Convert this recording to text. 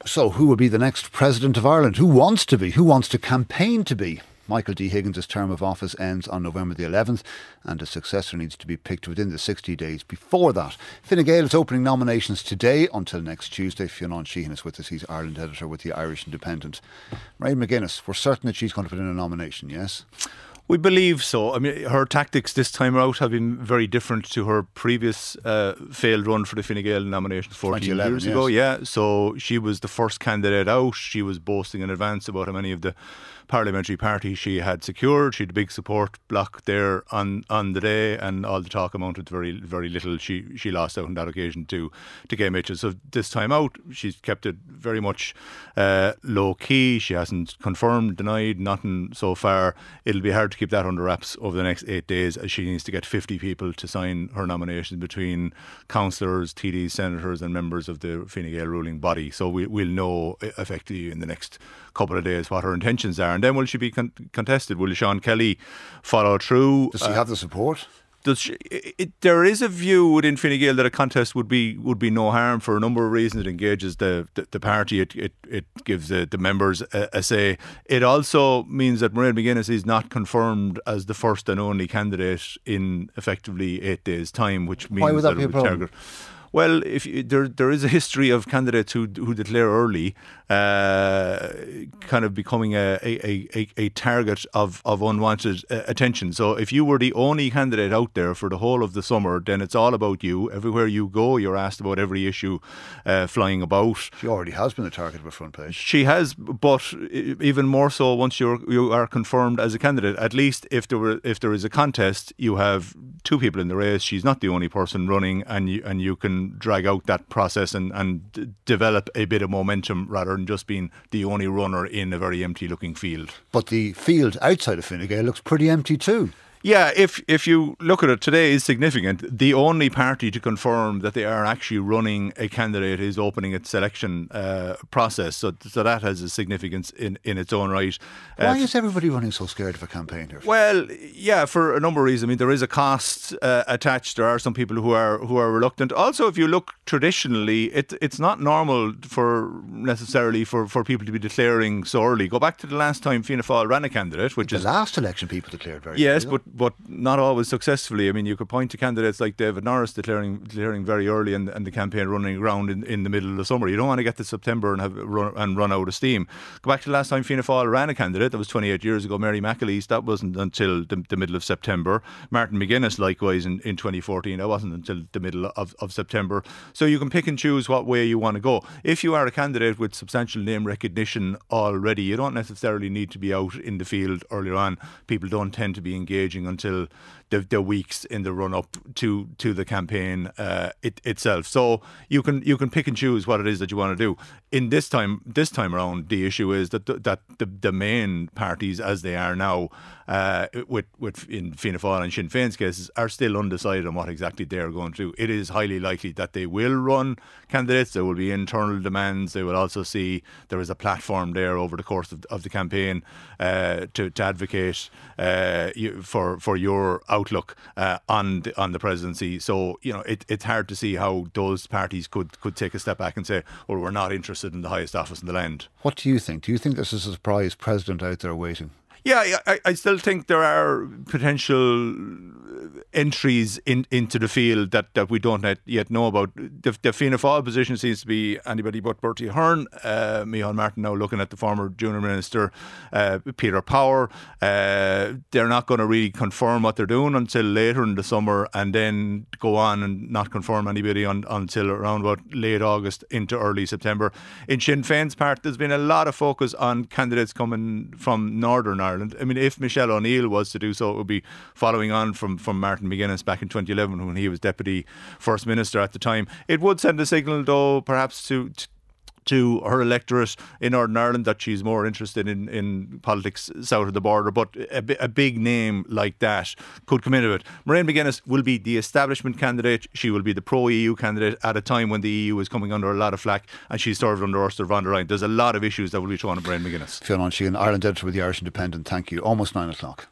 So who will be the next President of Ireland? Who wants to be? Who wants to campaign to be? Michael D. Higgins' term of office ends on November the 11th and a successor needs to be picked within the 60 days before that. Fine Gael is opening nominations today until next Tuesday. Fionn Sheehan is with us. He's Ireland editor with the Irish Independent. Mairead McGuinness, we're certain that she's going to put in a nomination, yes? We believe so. I mean, her tactics this time out have been very different to her previous failed run for the Fine Gael nominations 14 years ago. Yeah, so she was the first candidate out. She was boasting in advance about how many of the parliamentary parties she had secured. She had a big support block there on the day, and all the talk amounted to very, very little. She lost out on that occasion to Gay Mitchell. So this time out, she's kept it very much low key. She hasn't confirmed, denied, nothing so far. It'll be hard to keep that under wraps over the next 8 days, as she needs to get 50 people to sign her nomination between councillors, TDs, senators and members of the Fine Gael ruling body. So we'll know effectively in the next couple of days what her intentions are. And then will she be contested? Will Sean Kelly follow through? Does she have the support? There is a view within Fine Gael that a contest would be no harm for a number of reasons. It engages the party. It gives the members a say. It also means that Mairead McGuinness is not confirmed as the first and only candidate in effectively 8 days' time, which means why would that be a problem? Well, there is a history of candidates who declare early, kind of becoming a target of unwanted attention. So if you were the only candidate out there for the whole of the summer, then it's all about you. Everywhere you go, you're asked about every issue flying about. She already has been the target of a front page. She has, but even more so once you are confirmed as a candidate. At least if there is a contest, you have two people in the race. She's not the only person running, and you can drag out that process and develop a bit of momentum rather than just being the only runner in a very empty looking field. But the field outside of Fine Gael looks pretty empty too. Yeah, if you look at it, today is significant. The only party to confirm that they are actually running a candidate is opening its selection process. So that has a significance in its own right. Why is everybody running so scared of a campaign here? Well, yeah, for a number of reasons. I mean, there is a cost attached. There are some people who are reluctant. Also, if you look traditionally, it's not normal necessarily for people to be declaring so early. Go back to the last time Fianna Fáil ran a candidate, which is the last election people declared very yes, early. but not always successfully. I mean, you could point to candidates like David Norris declaring very early and the campaign running around in the middle of the summer. You don't want to get to September and run out of steam. Go back to the last time Fianna Fáil ran a candidate, that was 28 years ago, Mary McAleese. That wasn't until the middle of September. Martin McGuinness, likewise, in 2014, that wasn't until the middle of September. So you can pick and choose what way you want to go. If you are a candidate with substantial name recognition already, you don't necessarily need to be out in the field earlier on. People don't tend to be engaging until the weeks in the run up to the campaign itself. So you can pick and choose what it is that you want to do. In this time around, the issue is that the main parties as they are now, with in Fianna Fáil and Sinn Féin's cases, are still undecided on what exactly they are going to do. It is highly likely that they will run candidates. There will be internal demands. They will also see there is a platform there over the course of the campaign to advocate for your outlook on the presidency. So it's hard to see how those parties could take a step back and say, well, we're not interested in the highest office in the land. What do you think? Do you think there's a surprise president out there waiting? Yeah, I still think there are potential entries into the field that we don't yet know about. The Fianna Fáil position seems to be anybody but Bertie Ahern. Micheál Martin now looking at the former Junior Minister, Peter Power. They're not going to really confirm what they're doing until later in the summer, and then go on and not confirm anybody until around about late August into early September. In Sinn Féin's part, there's been a lot of focus on candidates coming from Northern Ireland. I mean, if Michelle O'Neill was to do so, it would be following on from Martin McGuinness back in 2011 when he was Deputy First Minister at the time. It would send a signal, though, perhaps to her electorate in Northern Ireland that she's more interested in politics south of the border. But a big name like that could come into it. Mairead McGuinness will be the establishment candidate. She will be the pro-EU candidate at a time when the EU is coming under a lot of flack, and she served under Ursula von der Leyen. There's a lot of issues that will be thrown at Mairead McGuinness. Fionn Sheehan, Ireland editor with the Irish Independent. Thank you. Almost 9 o'clock.